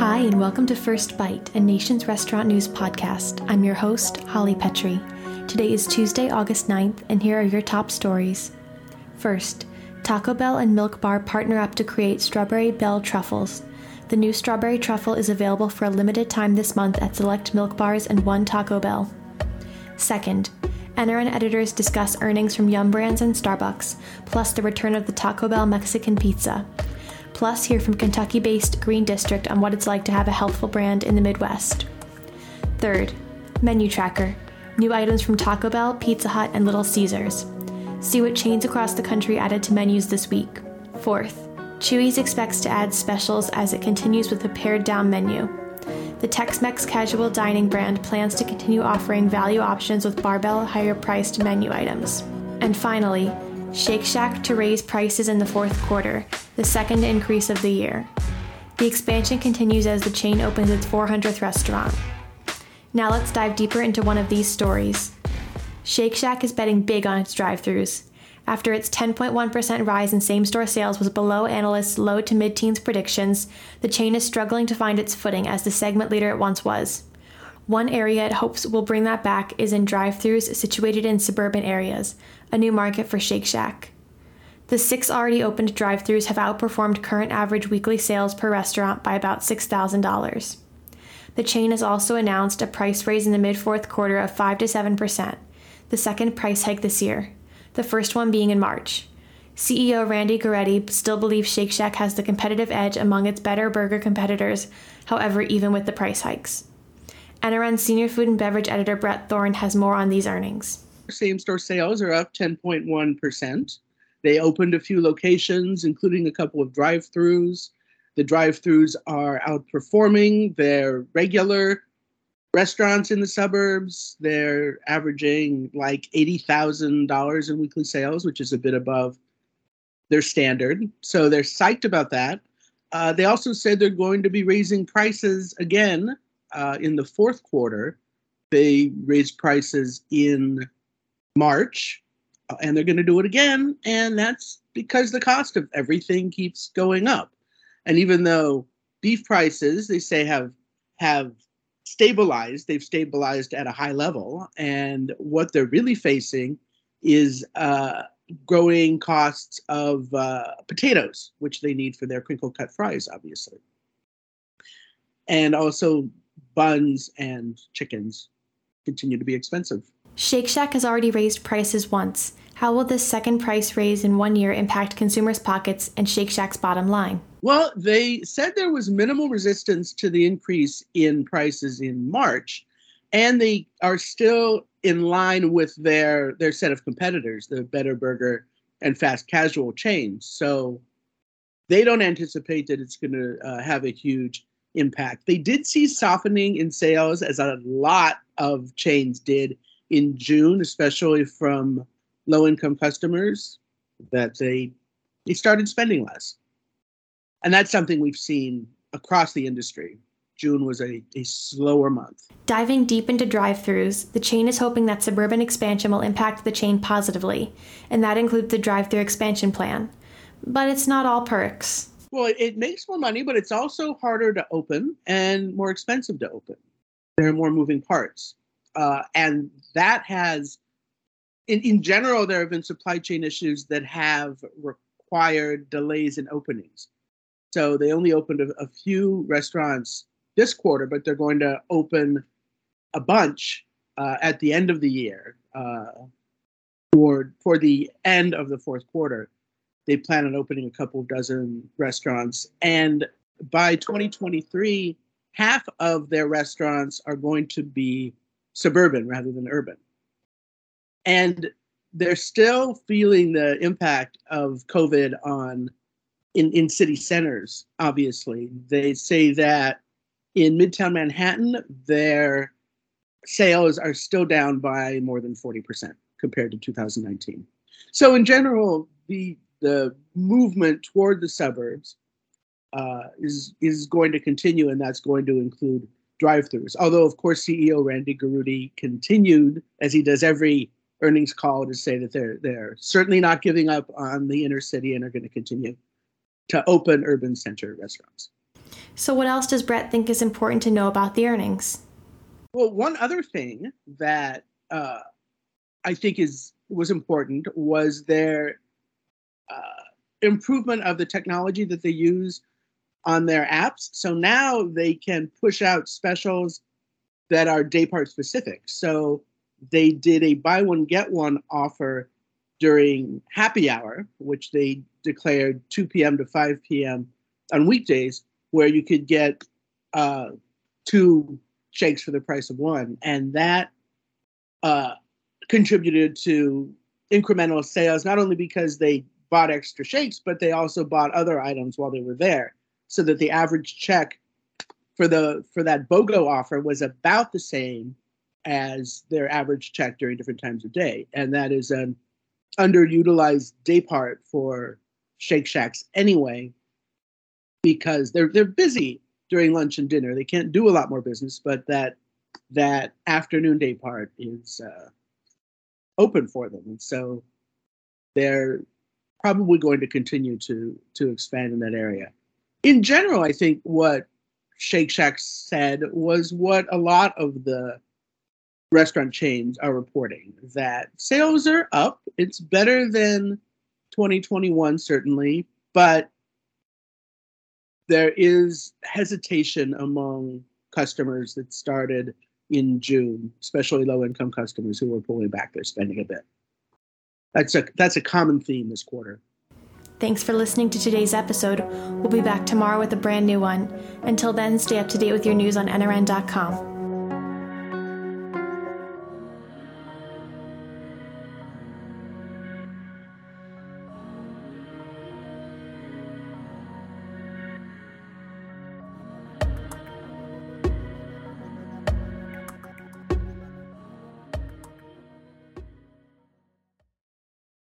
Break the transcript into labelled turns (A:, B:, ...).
A: Hi, and welcome to First Bite, a Nation's restaurant news podcast. I'm your host, Holly Petrie. Today is Tuesday, August 9th, and here are your top stories. First, Taco Bell and Milk Bar partner up to create Strawberry Bell Truffles. The new strawberry truffle is available for a limited time this month at select Milk Bars and one Taco Bell. Second, NRN editors discuss earnings from Yum Brands and Starbucks, plus the return of the Taco Bell Mexican pizza. Plus, hear from Kentucky-based Green District on what it's like to have a healthful brand in the Midwest. Third, Menu Tracker. New items from Taco Bell, Pizza Hut, and Little Caesars. See what chains across the country added to menus this week. Fourth, Chuy's expects to add specials as it continues with a pared-down menu. The Tex-Mex casual dining brand plans to continue offering value options with barbell, higher-priced menu items. And finally, Shake Shack to raise prices in the fourth quarter, the second increase of the year. The expansion continues as the chain opens its 400th restaurant. Now let's dive deeper into one of these stories. Shake Shack is betting big on its drive-thrus. After its 10.1% rise in same-store sales was below analysts' low to mid-teens predictions, the chain is struggling to find its footing as the segment leader it once was. One area it hopes will bring that back is in drive-thrus situated in suburban areas, a new market for Shake Shack. The 6 already opened drive-thrus have outperformed current average weekly sales per restaurant by about $6,000. The chain has also announced a price raise in the mid-fourth quarter of 5 to 7%, the second price hike this year, the first one being in March. CEO Randy Garetti still believes Shake Shack has the competitive edge among its better burger competitors, however, even with the price hikes. NRN senior food and beverage editor Brett Thorne has more on these earnings.
B: Same-store sales are up 10.1%. They opened a few locations, including a couple of drive-thrus. The drive-thrus are outperforming their regular restaurants in the suburbs. They're averaging like $80,000 in weekly sales, which is a bit above their standard. So they're psyched about that. They also said they're going to be raising prices again in the fourth quarter. They raised prices in March, and they're going to do it again. And that's because the cost of everything keeps going up. And even though beef prices, they say, have stabilized, they've stabilized at a high level. And what they're really facing is growing costs of potatoes, which they need for their crinkle cut fries, obviously. And also buns and chickens continue to be expensive.
A: Shake Shack has already raised prices once. How will this second price raise in 1 year impact consumers' pockets and Shake Shack's bottom line?
B: Well, they said there was minimal resistance to the increase in prices in March, and they are still in line with their set of competitors, the Better Burger and fast casual chains. So they don't anticipate that it's going to have a huge impact. They did see softening in sales, as a lot of chains did in June, especially from low-income customers, that they started spending less. And that's something we've seen across the industry. June was a slower month.
A: Diving deep into drive-thrus, the chain is hoping that suburban expansion will impact the chain positively, and that includes the drive-thru expansion plan. But it's not all perks.
B: Well, it makes more money, but it's also harder to open and more expensive to open. There are more moving parts. And that has, in general, there have been supply chain issues that have required delays in openings. So they only opened a few restaurants this quarter, but they're going to open a bunch at the end of the year. For the end of the fourth quarter, they plan on opening a couple of dozen restaurants. And by 2023, half of their restaurants are going to be suburban rather than urban. And they're still feeling the impact of COVID in city centers, obviously. They say that in Midtown Manhattan, their sales are still down by more than 40% compared to 2019. So in general, the movement toward the suburbs is going to continue, and that's going to include drive-thrus. Although, of course, CEO Randy Garutti continued, as he does every earnings call, to say that they're certainly not giving up on the inner city and are going to continue to open urban center restaurants.
A: So what else does Brett think is important to know about the earnings?
B: Well, one other thing that I think was important was their improvement of the technology that they use on their apps. So now they can push out specials that are day part specific. So they did a buy one, get one offer during happy hour, which they declared 2 p.m. to 5 p.m. on weekdays, where you could get 2 shakes for the price of one. And that contributed to incremental sales, not only because they bought extra shakes, but they also bought other items while they were there, so that the average check for that BOGO offer was about the same as their average check during different times of day. And that is an underutilized day part for Shake Shacks anyway, because they're busy during lunch and dinner. They can't do a lot more business, but that afternoon day part is open for them. And so they're probably going to continue to expand in that area. In general, I think what Shake Shack said was what a lot of the restaurant chains are reporting, that sales are up. It's better than 2021, certainly, but there is hesitation among customers that started in June, especially low-income customers who were pulling back their spending a bit. That's a common theme this quarter.
A: Thanks for listening to today's episode. We'll be back tomorrow with a brand new one. Until then, stay up to date with your news on NRN.com.